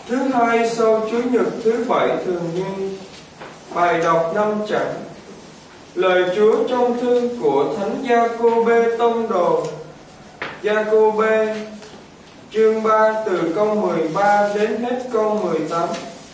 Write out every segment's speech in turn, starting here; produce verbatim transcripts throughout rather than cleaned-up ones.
Thứ hai sau Chủ nhật thứ bảy thường niên. Bài đọc năm chặng. Lời Chúa trong thư của Thánh Gia-cô-bê tông đồ. Gia-cô-bê chương ba từ câu mười ba đến hết câu mười tám.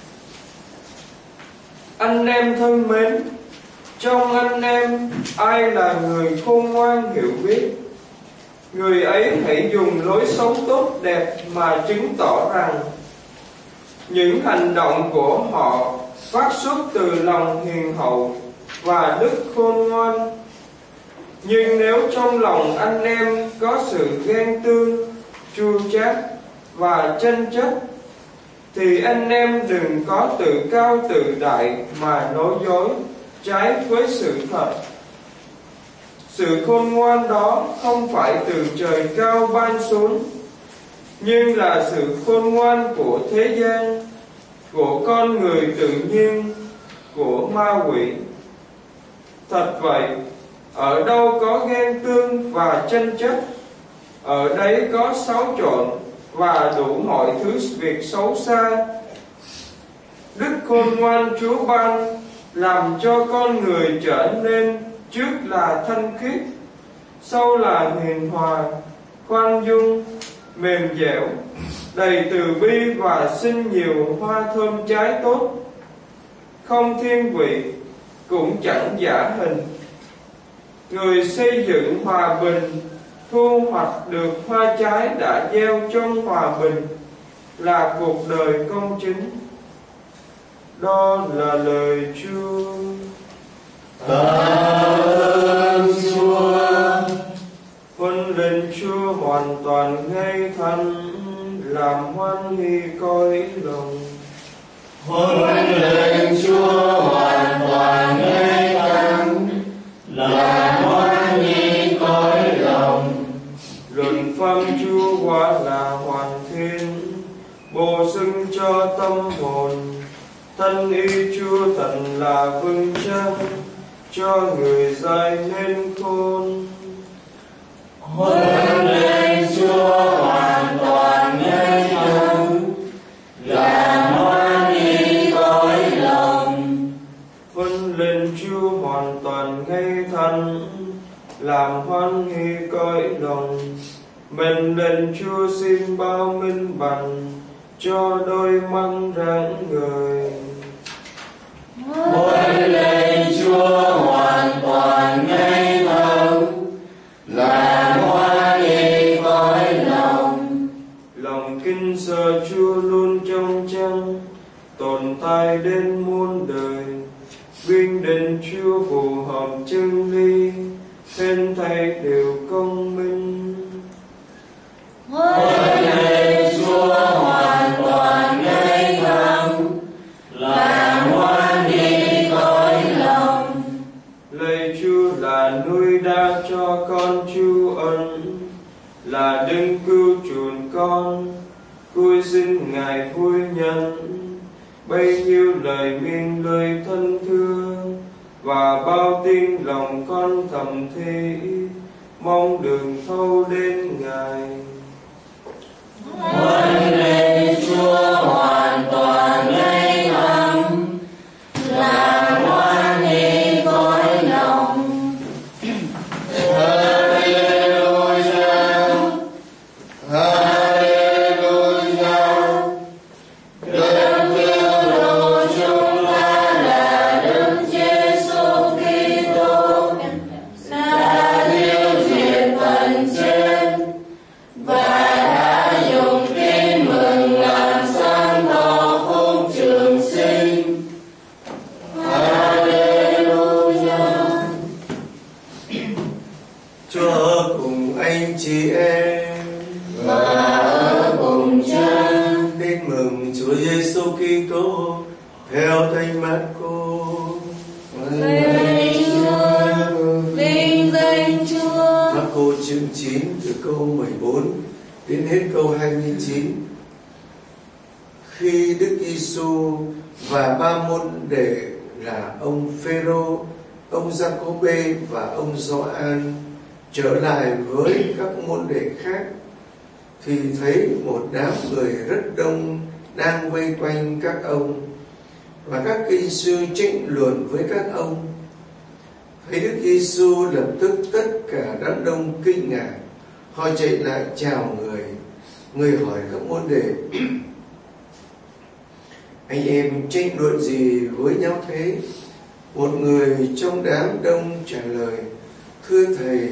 Anh em thân mến, trong anh em ai là người khôn ngoan hiểu biết, người ấy hãy dùng lối sống tốt đẹp mà chứng tỏ rằng những hành động của họ phát xuất từ lòng hiền hậu và đức khôn ngoan. Nhưng nếu trong lòng anh em có sự ghen tương, chua chát và tranh chấp, thì anh em đừng có tự cao tự đại mà nói dối trái với sự thật. Sự khôn ngoan đó không phải từ trời cao ban xuống, nhưng là sự khôn ngoan của thế gian, của con người tự nhiên, của ma quỷ. Thật vậy, ở đâu có ghen tương và tranh chấp, ở đấy có xáo trộn và đủ mọi thứ việc xấu xa. Đức khôn ngoan Chúa ban làm cho con người trở nên trước là thanh khiết, sau là hiền hòa, khoan dung, mềm dẻo, đầy từ bi và sinh nhiều hoa thơm trái tốt, không thiên vị, cũng chẳng giả hình. Người xây dựng hòa bình, thu hoạch được hoa trái đã gieo trong hòa bình, là cuộc đời công chính. Đó là lời Chúa. Tạ ơn Chúa. Huân lên Chúa hoàn toàn ngay thẳng, làm hoan hỉ cõi lòng. Huân lên Chúa hoàn toàn ngay thẳng, làm hoan hỉ cõi lòng. Luật pháp Chúa quả là hoàn thiện, bổ sung cho tâm hồn. Thân ý Chúa thật là vững chắc, cho người dạy nên khôn. Huân lên Chúa hoàn toàn ngay thẳng, làm hoan hỉ cõi lòng. Huân lên Chúa hoàn toàn ngay thẳng, làm hoan hỉ cõi lòng. Mình lên Chúa xin bao minh bằng, cho đôi mắt rạng ngời. Huân lên Chúa hoàn toàn ngay thẳng, làm hoan hỉ cõi lòng. Lòng kính sợ Chúa luôn trong trắng, tồn tại đến muôn đời. Vinh đến Chúa phù hợp chân lý, hết thảy đều công minh. Huân lên Chúa hoàn toàn ngay thẳng, làm hoan hỉ cõi lòng. Lạy Chúa là nuôi đa cho con Chúa ân, là đấng cứu chuộc con, cúi xin Ngài vui nhận bấy nhiêu lời miên lời thân thương, và bao tin lòng con thầm thì mong đường thâu đến Ngài. Huân lên Chúa hoàn toàn ngay thẳng, làm hoan hỉ cõi lòng. Hallelujah, Hallelujah. Đấng cứu độ chúng ta là Đức Giêsu Kitô, đã tiêu diệt phần chết và đã dùng tin mừng làm sáng tỏ phúc trường sinh. Hallelujah. Chúa ở cùng anh chị em Và ở cùng cha. tin mừng Chúa Giêsu Kitô theo Thánh Mác-cô. Vinh Chúa, vinh danh Chúa. Mác-cô chương chín từ câu mười bốn đến hết câu hai mươi chín. Khi Đức Giêsu và ba môn đệ là ông Phêrô, ông Gia-cô-bê và ông Gioan trở lại với các môn đệ khác, thì thấy một đám người rất đông đang vây quanh các ông, và các kỹ sư tranh luận với các ông. Thấy Đức Giêsu, lập tức tất cả đám đông kinh ngạc, họ chạy lại chào người. Người hỏi các môn đệ: anh em tranh luận gì với nhau thế? Một người trong đám đông trả lời: thưa thầy,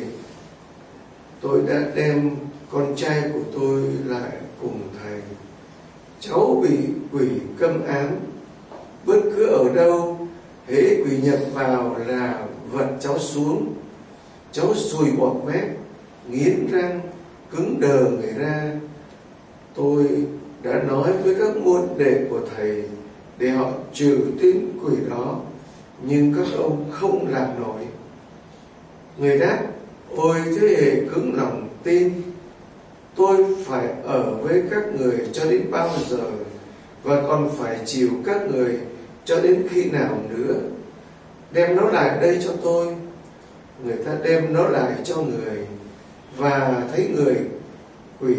tôi đã đem con trai của tôi lại cùng thầy. Cháu bị quỷ câm ám, bất cứ ở đâu hễ quỷ nhập vào là vật cháu xuống. Cháu sùi bọt mép, nghiến răng, cứng đờ người ra. Tôi đã nói với các môn đệ của thầy để họ trừ tên quỷ đó, nhưng các ông không làm nổi. Người đáp: ôi thế hệ cứng lòng tin, tôi phải ở với các người cho đến bao giờ, và còn phải chịu các người cho đến khi nào nữa? Đem nó lại đây cho tôi. Người ta đem nó lại cho người, và thấy người quỷ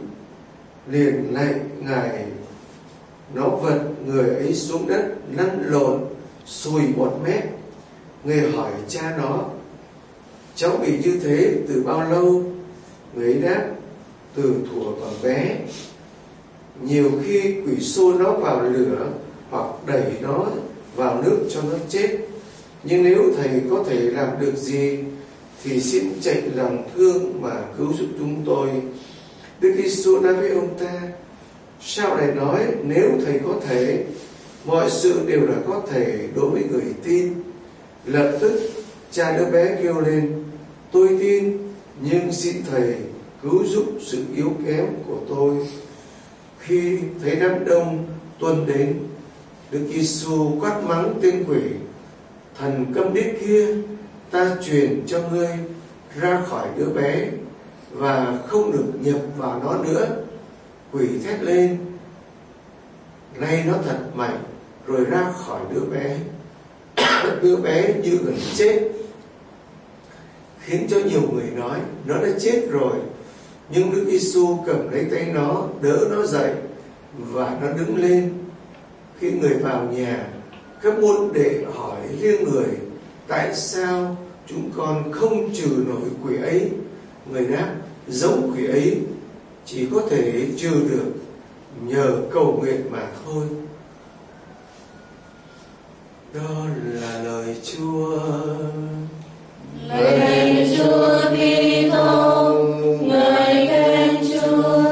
liền lạy ngài. Nó vật người ấy xuống đất, lăn lộn, sùi bọt mép. Người hỏi cha nó: cháu bị như thế từ bao lâu? Người ấy đáp: từ thuở còn bé. Nhiều khi quỷ xô nó vào lửa hoặc đẩy nó vào nước cho nó chết. Nhưng nếu thầy có thể làm được gì thì xin chạy lòng thương mà cứu giúp chúng tôi. Đức Giêsu nói với ông ta: sao lại nói nếu thầy có thể? Mọi sự đều là có thể đối với người tin. Lập tức cha đứa bé kêu lên: tôi tin, nhưng xin thầy cứu giúp sự yếu kém của tôi. Khi thấy đám đông tuôn đến, Đức Giêsu quát mắng tên quỷ: thần câm điếc kia, ta truyền cho ngươi ra khỏi đứa bé và không được nhập vào nó nữa. Quỷ thét lên, lay nó thật mạnh, rồi ra khỏi đứa bé. Đứa bé như gần chết, khiến cho nhiều người nói nó đã chết rồi. Nhưng Đức Giêsu cầm lấy tay nó, đỡ nó dậy, và nó đứng lên. Khi người vào nhà, các môn đệ hỏi riêng người: tại sao chúng con không trừ nổi quỷ ấy? Người đáp: giống quỷ ấy chỉ có thể trừ được nhờ cầu nguyện mà thôi. Đó là lời Chúa. Lạy Chúa Kitô, ngợi khen Chúa.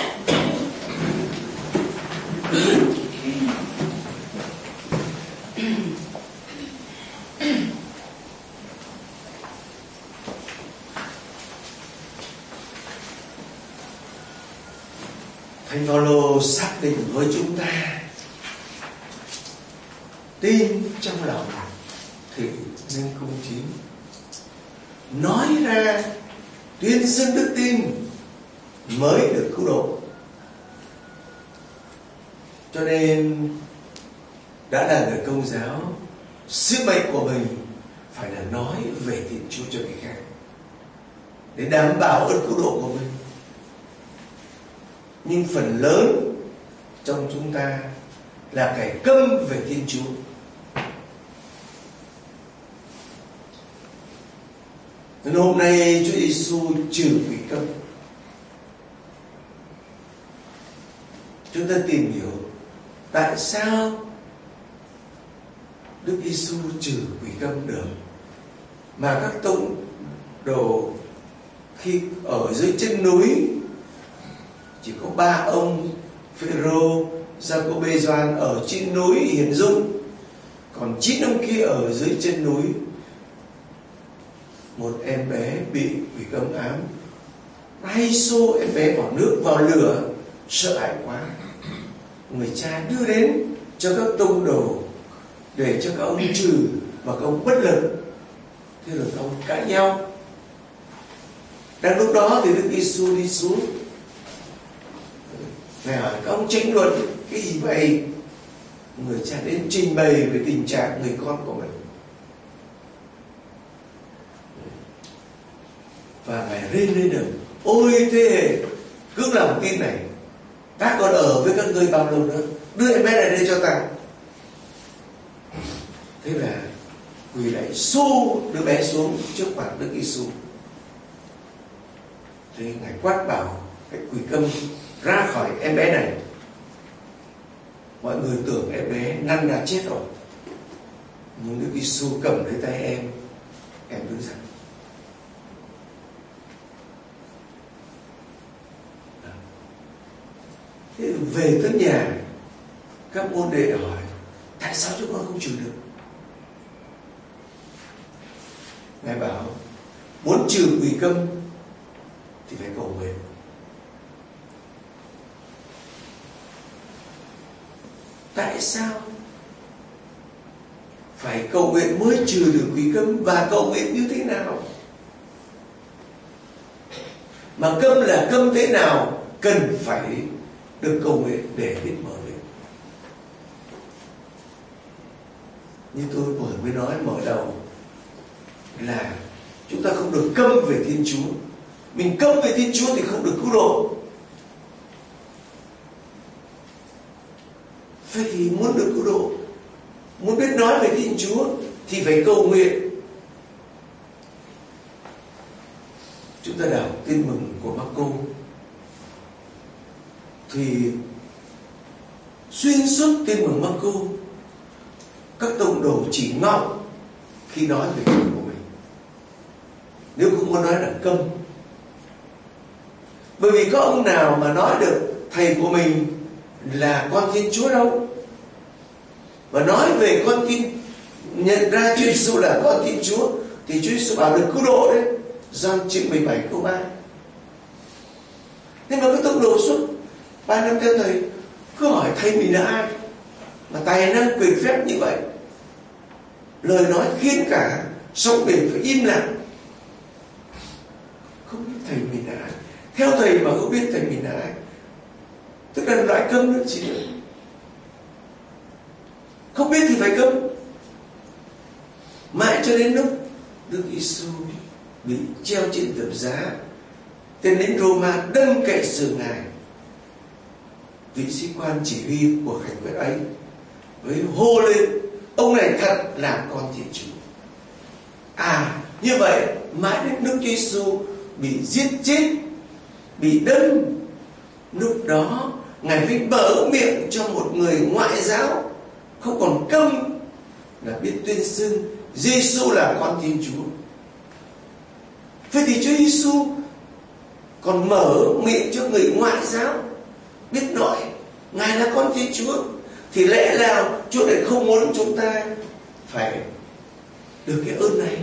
Thánh Phaolô xác định với chúng ta: tin trong lòng thì nên công chính, nói ra tuyên xưng đức tin mới được cứu độ. Cho nên đã là người Công giáo, sứ mệnh của mình phải là nói về Thiên Chúa cho người khác để đảm bảo ơn cứu độ của mình. Nhưng phần lớn trong chúng ta là kẻ câm về Thiên Chúa. Nên hôm nay Chúa Giêsu trừ quỷ câm. Chúng ta tìm hiểu tại sao Đức Giêsu trừ quỷ câm được, mà các tông đồ khi ở dưới chân núi chỉ có ba ông Phêrô, Giacôbê, Gioan ở trên núi hiển dung, còn chín ông kia ở dưới chân núi. Một em bé bị quỷ câm ám, hay xô em bé vào nước, vào lửa, sợ hãi quá. Người cha đưa đến cho các tông đồ để cho các ông trừ, và các ông bất lực. Thế rồi các ông cãi nhau. Đang lúc đó thì Đức Giêsu đi xuống. Ngài hỏi các ông tranh luận cái gì vậy? Người cha đến trình bày về tình trạng người con của mình, và Ngài rên lên được: ôi thế hệ cứng lòng tin này, Ta còn ở với các ngươi bao lâu nữa? Đưa em bé này đây cho ta. Thế là quỳ lại xô đứa bé xuống trước mặt Đức Giêsu. Thế Ngài quát bảo cái quỷ câm ra khỏi em bé này. Mọi người tưởng em bé năn đã chết rồi, nhưng Đức Giêsu cầm lấy tay em, em đứng dậy. Thế về tới nhà, các môn đệ hỏi tại sao chúng con không chịu được? Ngài bảo muốn trừ quỷ câm thì phải cầu nguyện. Tại sao phải cầu nguyện mới trừ được quỷ câm, và cầu nguyện như thế nào? Mà câm là câm thế nào cần phải được cầu nguyện để biết mở miệng. Như tôi vừa mới nói mở đầu là chúng ta không được câm về Thiên Chúa. Mình câm về Thiên Chúa thì không được cứu độ. Vậy thì muốn được cứu độ, muốn biết nói về Thiên Chúa thì phải cầu nguyện. Chúng ta đọc Tin Mừng của Marco thì xuyên suốt Tin Mừng Marco, các tông đồ chỉ ngọng khi nói về Chúa của mình, nếu không muốn nói là câm. Bởi vì có ông nào mà nói được thầy của mình là con Thiên Chúa đâu, và nói về con Thiên, nhận ra Chúa Giêsu là con Thiên Chúa, thì Chúa Giêsu bảo được cứu độ đấy, Gioan chương mười bảy câu ba. Nhưng mà cái tông đồ suốt ba năm theo thầy cứ hỏi thầy mình là ai mà tài năng quyền phép như vậy, lời nói khiến cả sông biển phải im lặng. Không biết thầy mình là ai, theo thầy mà không biết thầy mình là ai, tức là loại câm nữa chỉ nữa. Không biết thì phải câm. Mãi cho đến lúc Đức Giêsu bị treo trên thập giá, tên lính Roma đâm cậy sườn Ngài, vị sĩ quan chỉ huy của hành quyết ấy mới hô lên ông này thật là con Thiên Chúa. À như vậy mãi đến Đức Chúa Giêsu bị giết chết, bị đâm, lúc đó Ngài mới mở miệng cho một người ngoại giáo không còn câm là biết tuyên xưng Giêsu là con Thiên Chúa. Vậy thì Chúa Giêsu còn mở miệng cho người ngoại giáo biết nói Ngài là con Thiên Chúa, thì lẽ nào Chúa lại không muốn chúng ta phải được cái ơn này?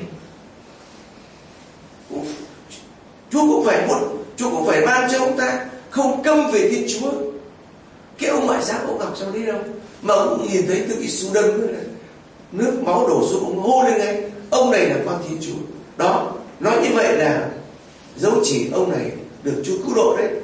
Chúa cũng phải muốn, Chúa cũng phải ban cho ông ta không câm về Thiên Chúa. Cái ông ngoại giáo ông gặp sao đấy đâu, mà ông nhìn thấy Đức Giêsu đâm nước máu đổ xuống, ông hô lên ngay ông này là con Thiên Chúa. Đó, nói như vậy là dấu chỉ ông này được Chúa cứu độ đấy.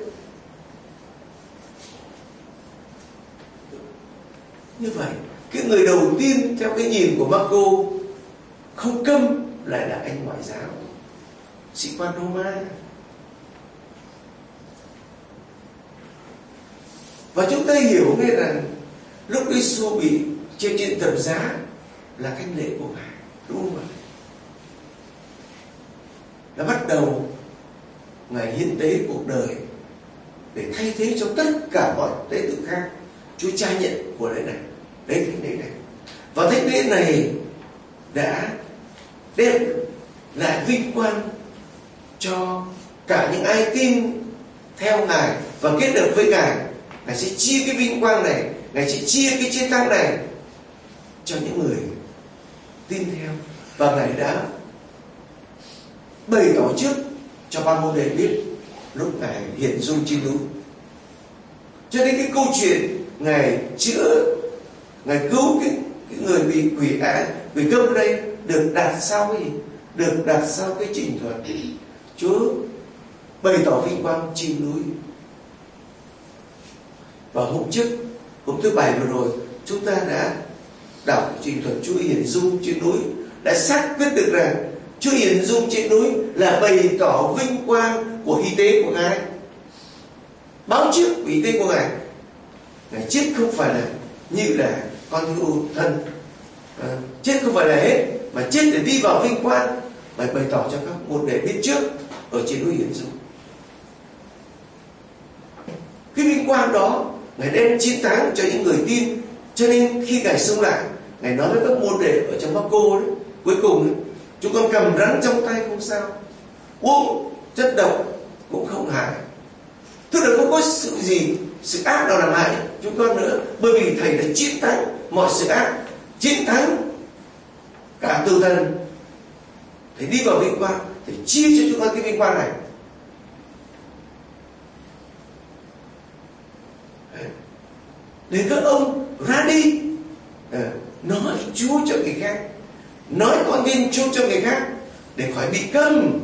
Như vậy cái người đầu tiên theo cái nhìn của Marco không câm lại là anh ngoại giáo, sĩ quan Roma. Và chúng ta hiểu ngay rằng lúc Giêsu bị treo trên thập giá là thánh lễ của Ngài, đúng không ạ? Là bắt đầu Ngài hiến tế cuộc đời để thay thế cho tất cả mọi tế tự khác. Chúa cha nhận của lễ này, đấy thánh lễ này. Và thánh lễ này đã đem lại vinh quang cho cả những ai tin theo Ngài và kết hợp với Ngài. Ngài sẽ chia cái vinh quang này, Ngài sẽ chia cái chiến thắng này cho những người tin theo. Và Ngài đã bày tỏ trước cho ba môn đệ biết lúc Ngài hiện dung trên núi. Cho nên cái câu chuyện Ngài chữa, Ngài cứu cái, cái người bị quỷ ả, quỷ câm ở đây được đặt sau cái gì? Được đặt sau cái trình thuật Chúa bày tỏ vinh quang trên núi. Và hôm trước, hôm thứ bảy vừa rồi, chúng ta đã đọc trình thuật Chúa hiển dung trên núi, đã xác quyết được rằng Chúa hiển dung trên núi là bày tỏ vinh quang của y tế của Ngài, báo trước y tế của Ngài Ngài chết không phải là như là con yêu thân, à, chết không phải là hết, mà chết để đi vào vinh quang, và bày tỏ cho các môn đệ biết trước ở trên núi Hiển Dung. Cái vinh quang đó Ngài đem chiến thắng cho những người tin. Cho nên khi Ngài sống lại, Ngài nói với các môn đệ ở trong Mác-cô đấy, cuối cùng đấy, chúng con cầm rắn trong tay không sao, uống chất độc cũng không hại. Tức là không có sự gì, sự ác nào làm hại chúng con nữa, bởi vì Thầy đã chiến thắng mọi sự ác, chiến thắng cả tử thần. Thầy đi vào vinh quang, Thầy chia cho chúng con cái vinh quang này. Để các ông ra đi, à, nói Chúa cho người khác, nói con tin Chúa cho người khác, để khỏi bị câm.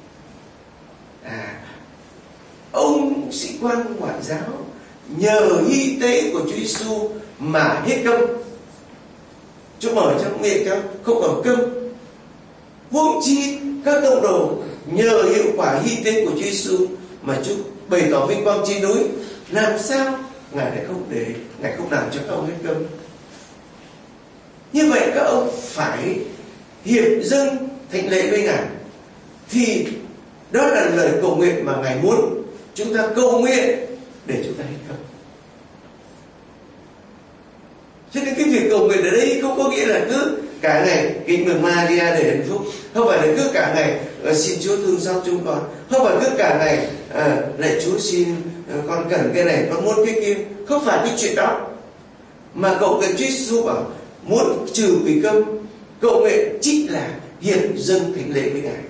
À, ông sĩ quan ngoại giáo nhờ hy tế của Chúa Giêsu mà hết câm. Chúa mở trong miệng cho không còn câm. Huống chi các tông đồ nhờ hiệu quả hy tế của Chúa Giêsu mà Chúa bày tỏ vinh quang trên núi, làm sao Ngài lại không để, Ngài không làm cho các ông hết câm. Như vậy các ông phải hiệp dâng thánh lễ với Ngài, thì đó là lời cầu nguyện mà Ngài muốn chúng ta cầu nguyện để chúng ta hết câm. Cho nên cái việc cầu nguyện ở đây không có nghĩa là cứ cả ngày kính mừng Maria để hạnh phúc, không phải là cứ cả ngày uh, xin Chúa thương xót chúng con, không phải cứ cả ngày uh, lạy Chúa xin uh, con cần cái này, con muốn cái kia. Không phải cái chuyện đó. Mà cầu nguyện Chúa Giêsu bảo muốn trừ quỷ câm, cầu nguyện chính là hiệp dâng thánh lễ với Ngài.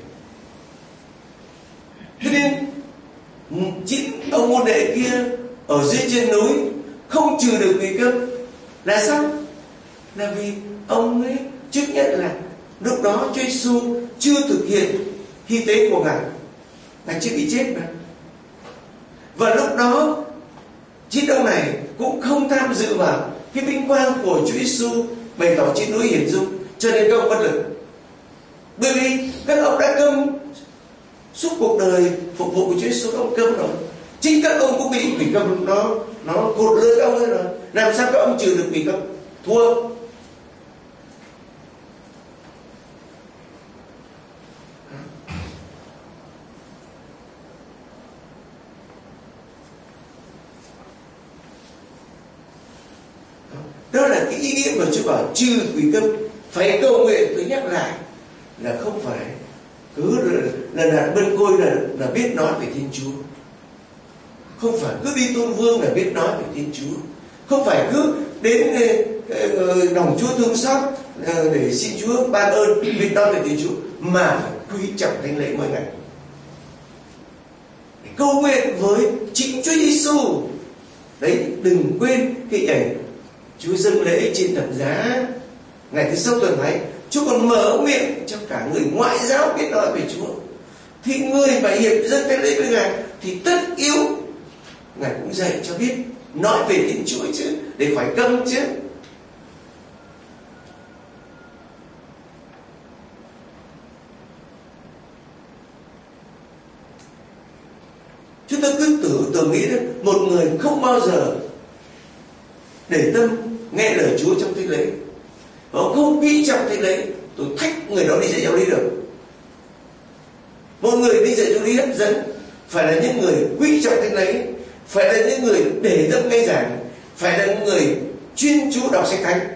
Thế nên chính ông môn đệ kia ở dưới trên núi không trừ được quỷ câm là sao? Là vì ông ấy trước nhất là lúc đó Chúa Giêsu chưa thực hiện hy tế của Ngài, Ngài chưa bị chết mà. Và lúc đó chính ông này cũng không tham dự vào cái vinh quang của Chúa Giêsu bày tỏ trên núi Hiển Dung, cho nên các ông bất lực. Bởi vì các ông đã câm suốt cuộc đời phục vụ của Chúa Giêsu, các ông câm rồi. Chính các ông cũng bị quỷ câm nó nó cột lưỡi các ông ấy rồi. Làm sao các ông trừ được quỷ câm? Thua. Đó là cái ý nghĩa mà Chúa bảo trừ quỷ câm. Phải cầu nguyện, tôi nhắc lại là không phải cứ là là bên côi là là biết nói về Thiên Chúa, không phải cứ đi tôn vương là biết nói về Thiên Chúa, không phải cứ đến lòng Chúa thương xót để xin Chúa ban ơn biết nói về Thiên Chúa, mà phải quý trọng thánh lễ mỗi ngày, cầu nguyện với chính Chúa Giêsu. Đấy, đừng quên cái ảnh Chúa dâng lễ trên thập giá ngày thứ sáu tuần này, Chúa còn mở miệng cho cả người ngoại giáo biết nói về Chúa. Thì người mà hiệp dâng thánh lễ với Ngài thì tất yếu Ngài cũng dạy cho biết nói về Thiên Chúa chứ, để phải câm chứ. Chúng ta cứ tưởng tưởng nghĩ đấy, một người không bao giờ để tâm nghe lời Chúa trong thánh lễ, và không quý trọng thánh lễ, tôi thách người đó đi dạy giáo lý được. Một người đi dạy giáo lý hấp dẫn phải là những người quý trọng thánh lễ, phải là những người để tâm nghe giảng, phải là những người chuyên chú đọc sách thánh,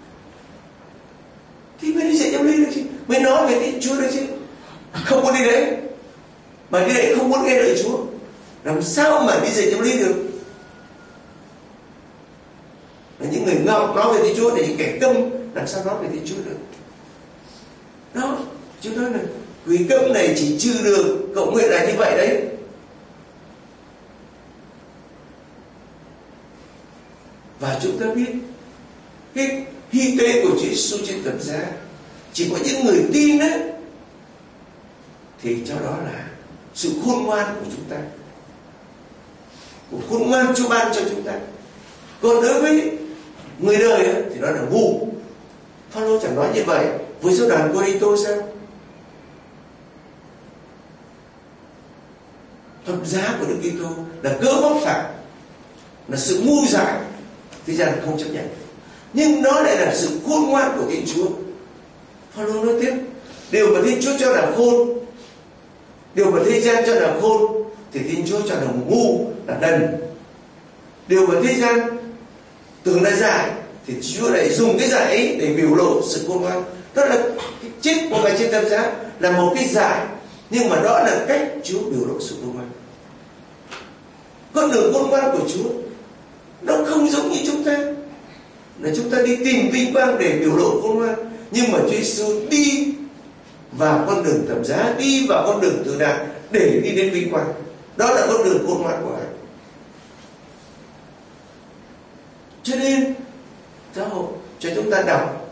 thì mới đi dạy giáo lý được chứ, mới nói về Thiên Chúa được chứ. Không có đi đấy, mà đi đấy không muốn nghe lời Chúa, làm sao mà đi dạy giáo lý được? Là những người ngọc nói về Thiên Chúa, để những kẻ câm làm sao nói về Thiên Chúa được? Đó, Chúa nói là quỷ câm này chỉ trừ được cầu nguyện là như vậy đấy. Và chúng ta biết cái hy tế của Chúa Giêsu trên thập giá, chỉ có những người tin đấy thì cho đó là sự khôn ngoan của chúng ta, của khôn ngoan Chúa ban cho chúng ta. Còn đối với người đời ấy, thì đó là ngu. Phaolô chẳng nói như vậy với giáo đoàn Cô-rinh-tô sao? Thập giá của Đức Kitô là cớ bóc phạt, là sự ngu dại, thế gian không chấp nhận. Nhưng đó lại là sự khôn ngoan của Thiên Chúa. Phaolô nói tiếp, điều mà Thiên Chúa cho là khôn, điều mà thế gian cho là khôn, thì Thiên Chúa cho là ngu, là đần. Điều mà thế gian tưởng là dại, thì Chúa lại dùng cái dại ấy để biểu lộ sự khôn ngoan. Đó là cái chết của Ngài trên thập giá là một cái dại, nhưng mà đó là cách Chúa biểu lộ sự khôn ngoan. Con đường khôn ngoan của Chúa nó không giống như chúng ta, là chúng ta đi tìm vinh quang để biểu lộ khôn ngoan. Nhưng mà Chúa Giêsu đi vào con đường thập giá, đi vào con đường tử nạn để đi đến vinh quang. Đó là con đường khôn ngoan của Ngài. Cho nên giáo hội cho chúng ta đọc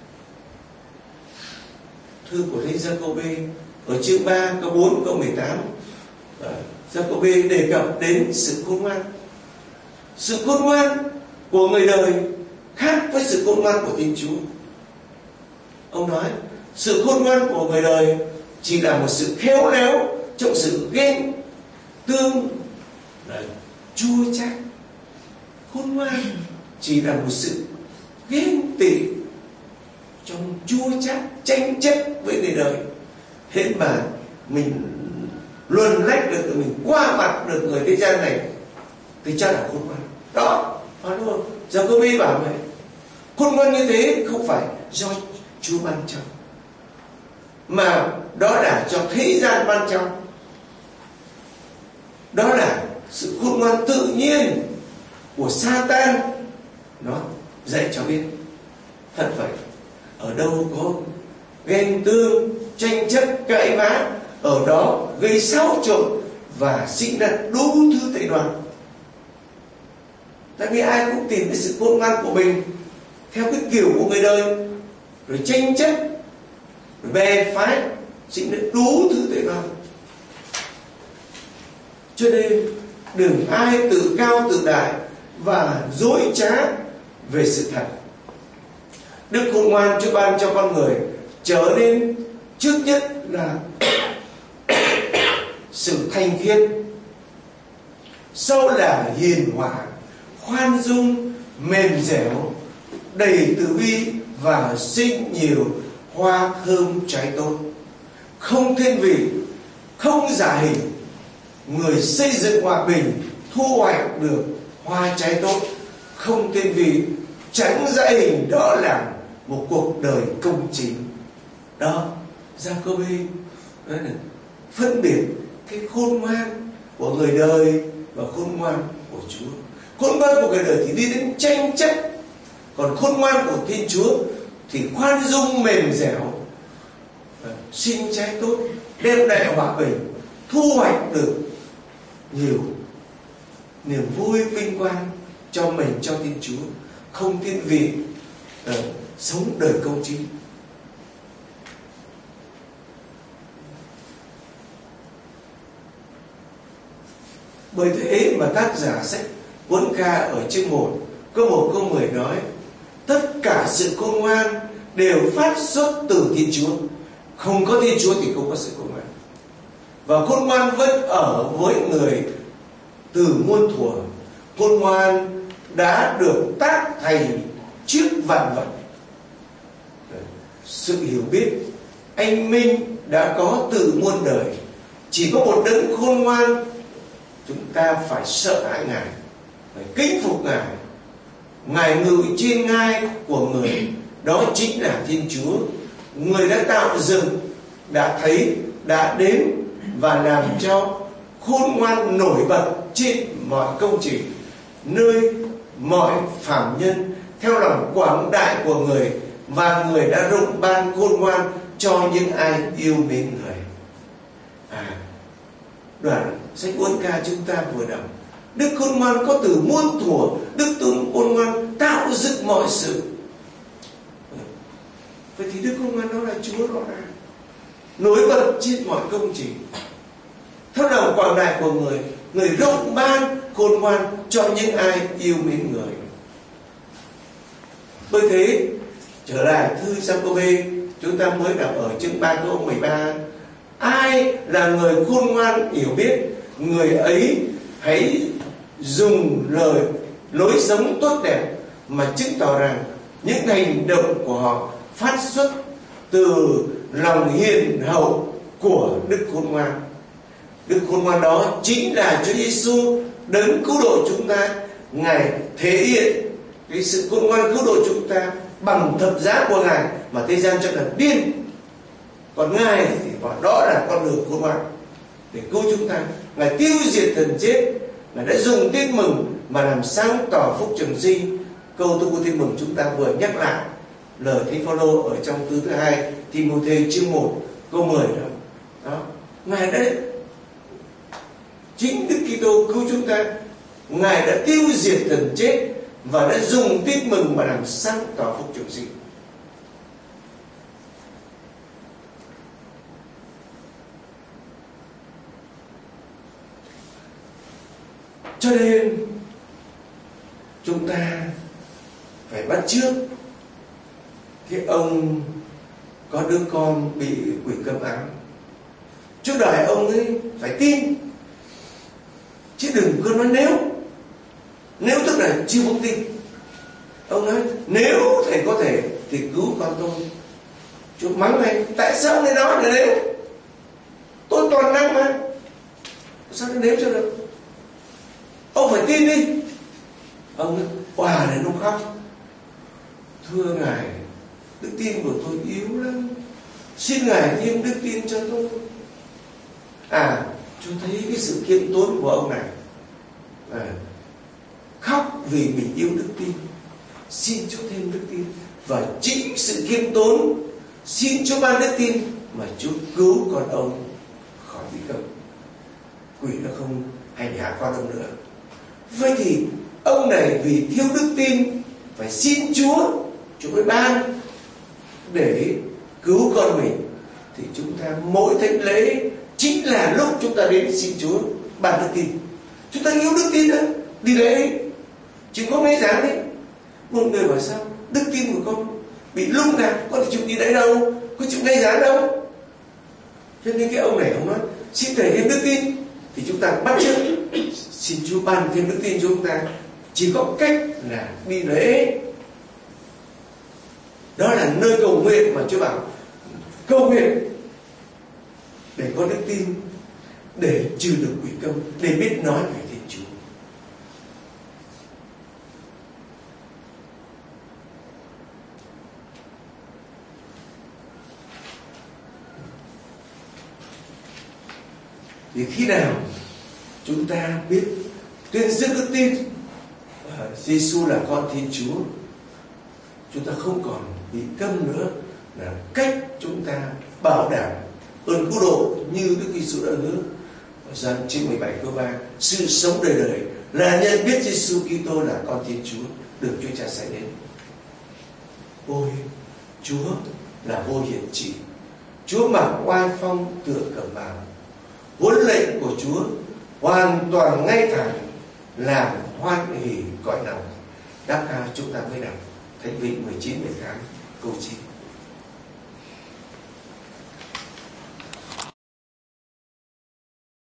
thư của Thánh Giacôbê ở chương ba câu bốn câu mười tám. Giacôbê đề cập đến sự khôn ngoan. Sự khôn ngoan của người đời khác với sự khôn ngoan của Thiên Chúa. Ông nói sự khôn ngoan của người đời chỉ là một sự khéo léo trong sự ghen tương, chua chát. Khôn ngoan chỉ là một sự ghen tị trong chua chát, tranh chấp với người đời. Thế mà mình luồn lách được, mình qua mặt được người thế gian này thì chắc là khôn ngoan. Đó, phải đúng không? Giacôbê bảo vậy. Khôn ngoan như thế không phải do Chúa ban cho, mà đó là cho thế gian ban cho. Đó là sự khôn ngoan tự nhiên của Satan, nó dạy cho biết. Thật vậy, ở đâu có ghen tương, tranh chấp, cãi vã, ở đó gây xáo trộn và sinh ra đủ thứ tệ đoan. Tại vì ai cũng tìm cái sự khôn ngoan của mình theo cái kiểu của người đời, rồi tranh chấp, rồi bè phái, sinh ra đủ thứ tệ đoan. Cho nên đừng ai tự cao tự đại và dối trá về sự thật. Đức khôn ngoan Chúa ban cho con người trở nên trước nhất là sự thanh khiết, sau là hiền hòa, khoan dung, mềm dẻo, đầy từ bi và sinh nhiều hoa thơm trái tốt, không thiên vị, không giả hình, người xây dựng hòa bình, thu hoạch được hoa trái tốt, không thiên vị, tránh giả hình. Đó là một cuộc đời công chính. Đó, Giacôbê phân biệt cái khôn ngoan của người đời và khôn ngoan của Chúa. Khôn ngoan của người đời thì đi đến tranh chấp, còn khôn ngoan của Thiên Chúa thì khoan dung, mềm dẻo, sinh trái tốt, đem lại hòa bình, thu hoạch được nhiều niềm vui vinh quang cho mình, cho Thiên Chúa, không thiên vị, uh, sống đời công chính. Bởi thế mà tác giả sách Cuốn Ca ở chương một câu một câu mười nói: tất cả sự khôn ngoan đều phát xuất từ Thiên Chúa, không có Thiên Chúa thì không có sự khôn ngoan. Và khôn ngoan vẫn ở với người từ muôn thuở. Khôn ngoan đã được tác thành trước vạn vật. Sự hiểu biết anh minh đã có từ muôn đời. Chỉ có một đấng khôn ngoan, chúng ta phải sợ hãi Ngài, phải kính phục Ngài. Ngài ngự trên ngai của người, đó chính là Thiên Chúa. Người đã tạo dựng, đã thấy, đã đếm và làm cho khôn ngoan nổi bật trên mọi công trình, nơi mọi phàm nhân theo lòng quảng đại của người, và người đã rộng ban khôn ngoan cho những ai yêu mến người. À, đoạn sách Cuốn Ca chúng ta vừa đọc, Đức khôn ngoan có từ muôn thuở. Đức tôn khôn ngoan tạo dựng mọi sự. Vậy thì Đức khôn ngoan đó là Chúa rõ ràng, nổi bật trên mọi công trình, theo lòng quảng đại của người. Người rộng ban khôn ngoan cho những ai yêu mến người. Bởi thế trở lại thư Giacôbê, chúng ta mới đọc ở chương ba câu mười ba: ai là người khôn ngoan hiểu biết, người ấy hãy dùng lời lối sống tốt đẹp, mà chứng tỏ rằng những hành động của họ phát xuất từ lòng hiền hậu của Đức Khôn Ngoan. Đức Khôn Ngoan đó chính là Chúa Giêsu đấng cứu độ chúng ta. Ngài thể hiện cái sự khôn ngoan cứu độ chúng ta bằng thập giá của Ngài mà thế gian cho là điên. Còn Ngài thì bảo đó là con đường khôn ngoan để cứu chúng ta. Ngài tiêu diệt thần chết, Ngài đã dùng tin mừng mà làm sáng tỏ phúc trường sinh. Câu tôi của tin mừng chúng ta vừa nhắc lại lời Thánh Phaolô ở trong thư thứ hai Ti-mô-thê chương một câu mười đó. Đó, Ngài đã chính Đức Kitô cứu chúng ta. Ngài đã tiêu diệt thần chết và đã dùng tin mừng mà làm sáng tỏ phúc trường sinh. Cho nên chúng ta phải bắt chước cái ông có đứa con bị quỷ câm ám. Chúa đòi ông ấy phải tin, chứ đừng có nói nếu. Nếu tức là chưa không tin. Ông nói nếu thầy có thể thì cứu con tôi. Chúa mắng này, tại sao này nói là nếu? Tôi toàn năng mà, sao nó nếu cho được? Ông phải tin đi. Ông nói òa này nó khóc, thưa Ngài, đức tin của tôi yếu lắm, xin Ngài thêm đức tin cho tôi. À, Chúa thấy cái sự khiêm tốn của ông này, à, khóc vì mình yêu đức tin, xin Chúa thêm đức tin. Và chính sự khiêm tốn xin Chúa ban đức tin mà Chúa cứu con ông khỏi bị câm. Quỷ nó không hành hạ con ông nữa. Vậy thì ông này vì thiếu đức tin phải xin Chúa, Chúa mới ban để cứu con mình. Thì chúng ta mỗi thánh lễ chính là lúc chúng ta đến xin Chúa ban đức tin. Chúng ta yếu đức tin đó, đi lễ chỉ có mấy giảng đấy. Một người bảo sao đức tin của con bị lung lạc, con thì chịu đi đấy đâu, có chịu ngay giảng đâu. Cho nên cái ông này ông nói xin thầy thêm đức tin, thì chúng ta bắt chước xin Chúa ban thêm đức tin cho chúng ta. Chỉ có cách là đi lễ. Đó là nơi cầu nguyện mà Chúa bảo cầu nguyện để có đức tin, để trừ được quỷ câm, để biết nói về Thiên Chúa. Thì khi nào chúng ta biết tuyên dương đức tin Giêsu là con Thiên Chúa, chúng ta không còn bị câm nữa, là cách chúng ta bảo đảm ơn cứu độ như Đức Giêsu đã hứa. Giăng chương mười bảy câu ba, sự sống đời đời là nhận biết Giêsu Kitô là con Thiên Chúa, được Chúa Cha sai đến. Ôi, Chúa là vô hiển trị, Chúa mặc oai phong tựa cẩm bào, huấn lệnh của Chúa hoàn toàn ngay thẳng, làm hoan hỉ cõi lòng. Đáp ca chúng ta mới đọc Thánh Vịnh mười chín mười tám câu chín.